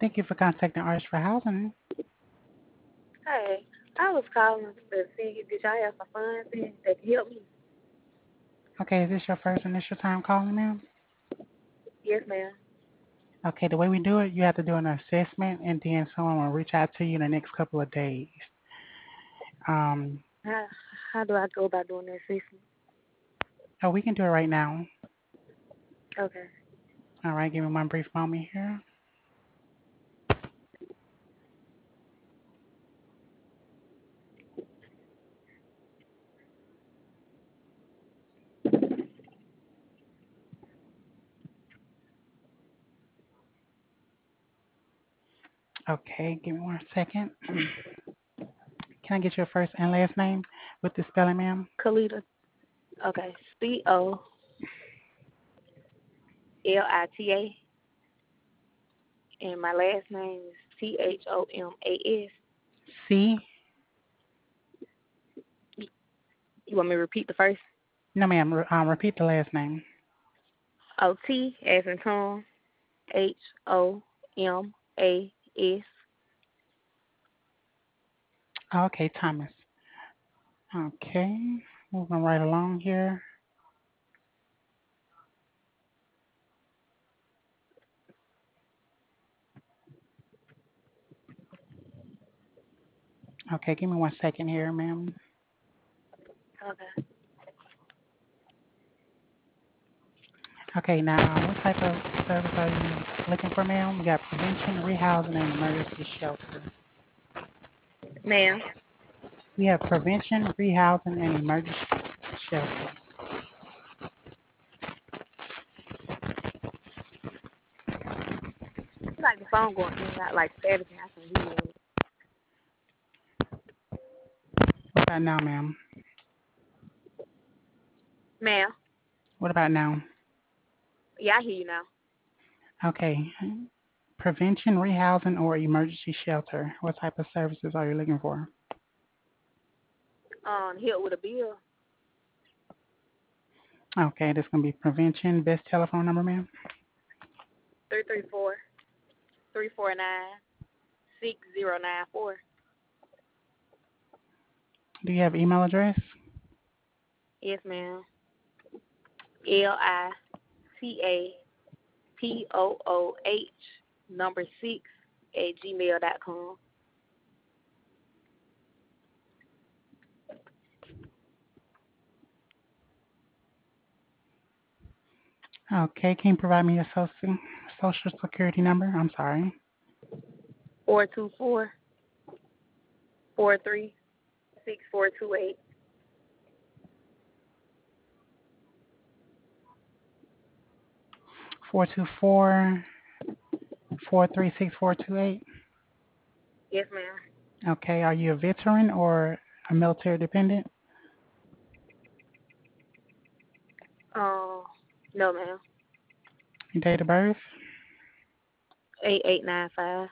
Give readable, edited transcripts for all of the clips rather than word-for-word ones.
Thank you for contacting Arch for Housing. Hey, I was calling to see did y'all have some funds in that can help me? Okay, is this your first initial time calling, ma'am? Yes, ma'am. Okay, the way we do it, you have to do an assessment, and then someone will reach out to you in the next couple of days. Um, How how do I go about doing that assessment? oh, we can do it right now. Okay. All right, give me one brief moment here. Okay, give me 1 second. Can I get your first and last name with the spelling, ma'am? Kalita. Okay. Colita, and my last name is Thomas. C. You want me to repeat the first? No, ma'am. Repeat the last name. Oh, T as in Tom. Homas. Okay, Thomas. Okay, moving right along here. Okay, give me 1 second here, ma'am. Okay. Okay, now what type of service are you looking for, ma'am? We got prevention, rehousing, and emergency shelter. Ma'am. We have prevention, rehousing, and emergency shelter. It's like the phone going in and out like static and I can hear it. What about now, ma'am? Ma'am. What about now? Yeah, I hear you now. Okay, prevention, rehousing, or emergency shelter. What type of services are you looking for? Help with a bill. Okay, this is gonna be prevention. Best telephone number, ma'am. 334-349-6094. Do you have email address? Yes, ma'am. LITAPOOH6 @gmail.com. Okay, can you provide me your social security number? I'm sorry. 424-43-6428. 424-436-428. Yes, ma'am. Okay, are you a veteran or a military dependent? Um, no, ma'am. Your date of birth? 8895.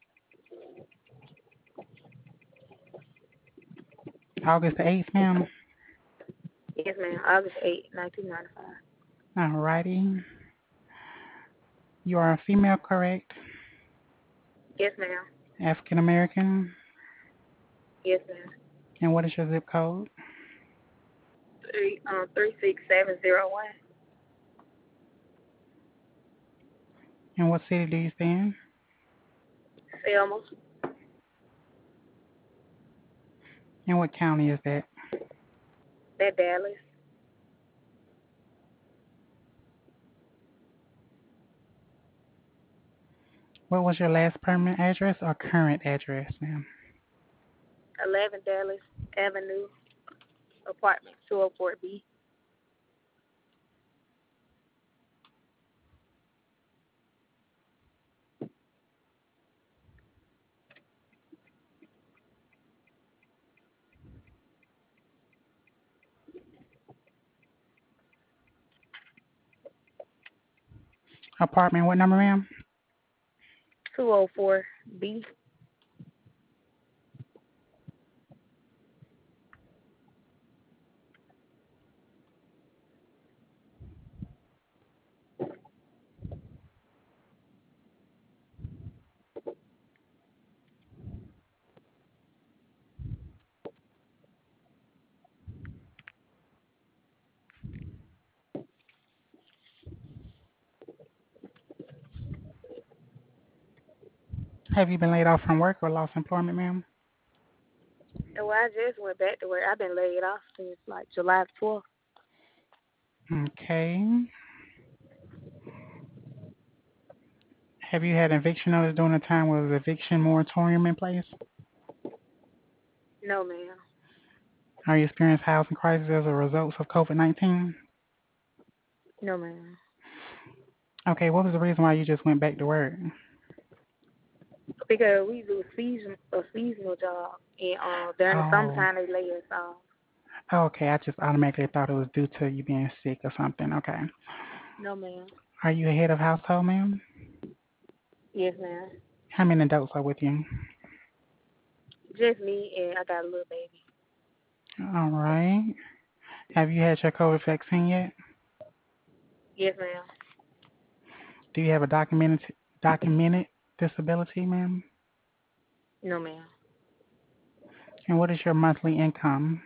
August the 8th, ma'am. Yes, ma'am. August 8, 1995. Alrighty. You are a female, correct? Yes, ma'am. African American. Yes, ma'am. And what is your zip code? 36701. And what city do you stay in? Selma. And what county is that? That Dallas. What was your last permanent address or current address, ma'am? 11 Dallas Avenue, apartment 204B. Apartment, what number, ma'am? 204B. Have you been laid off from work or lost employment, ma'am? And well, I just went back to work. I've been laid off since like July 4th. Okay. Have you had eviction notice during the time with eviction moratorium in place? No, ma'am. Are you experiencing housing crisis as a result of COVID-19? No, ma'am. Okay, what was the reason why you just went back to work? Because we do a seasonal job, and during the Oh, summertime they lay us off. okay. I just automatically thought it was due to you being sick or something. Okay. No, ma'am. Are you a head of household, ma'am? Yes, ma'am. How many adults are with you? Just me, and I got a little baby. All right. Have you had your COVID vaccine yet? Yes, ma'am. Do you have a documented disability, ma'am? No, ma'am. And what is your monthly income?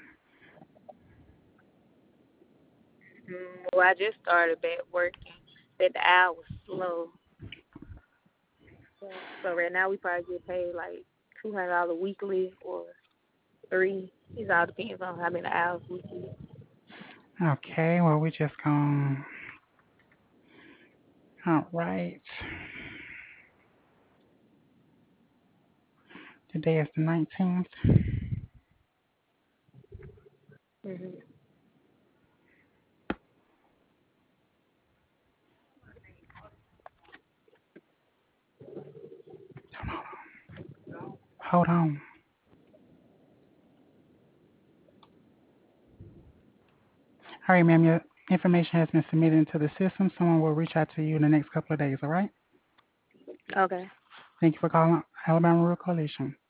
Well, I just started back working. That the hours slow. So right now we probably get paid like $200 weekly or three. It all depends on how many hours we get. Okay, well, we just gonna. All right. Today is the 19th. Mhm. Hold on. All right, ma'am, your information has been submitted into the system. Someone will reach out to you in the next couple of days, all right? Okay. Thank you for calling Alabama Rural Coalition.